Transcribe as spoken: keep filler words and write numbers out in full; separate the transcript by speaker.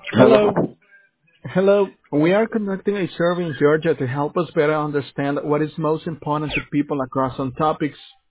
Speaker 1: Hello.
Speaker 2: Hello. Hello. We are conducting a survey in Georgia to help us better understand what is most important to people across some topics.